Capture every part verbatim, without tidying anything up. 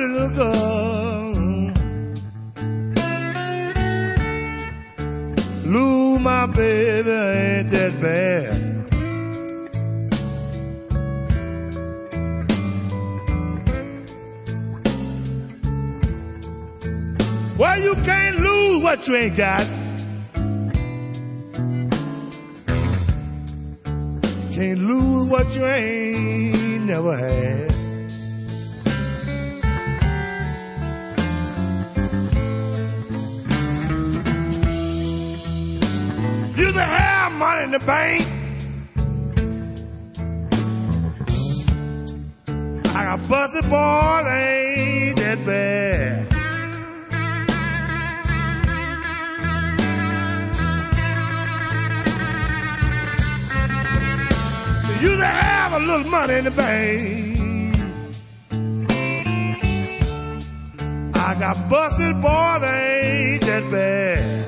pretty little girl. Lou, my baby, ain't that bad. Well, you can't lose what you ain't got. Can't lose what you ain't never had. You can have money in the bank. I got busted boys, ain't that bad. You can have a little money in the bank. I got busted boys, ain't that bad.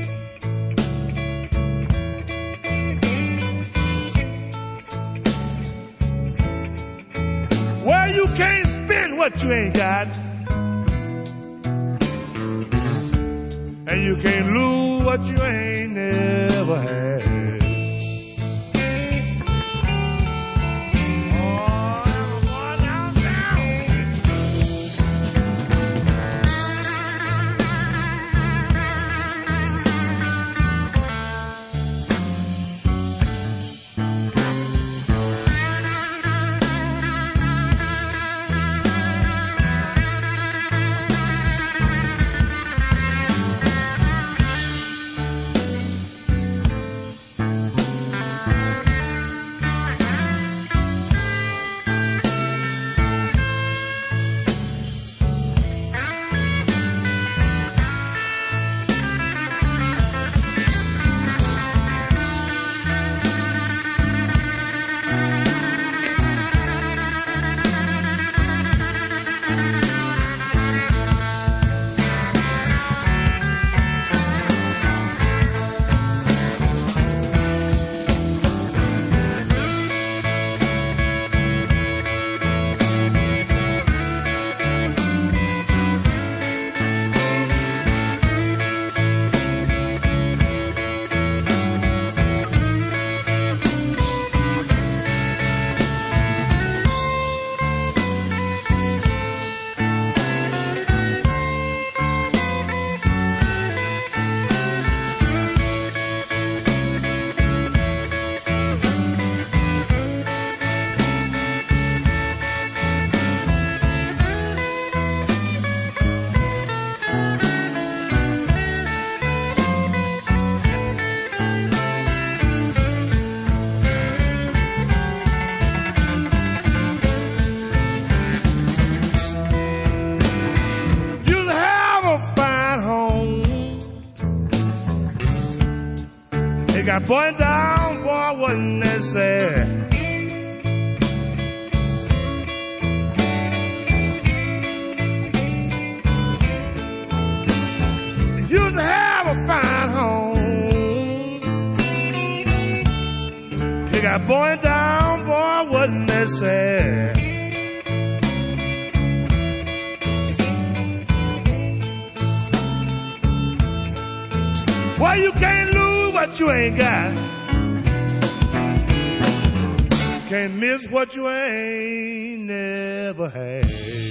Well, you can't spend what you ain't got, and you can't lose what you ain't never had. Got boy down, boy, wasn't that sad? You used to have a fine home. You got boy down, boy, wasn't that sad? Well, you can't lose what you ain't got. Can't miss what you ain't never had.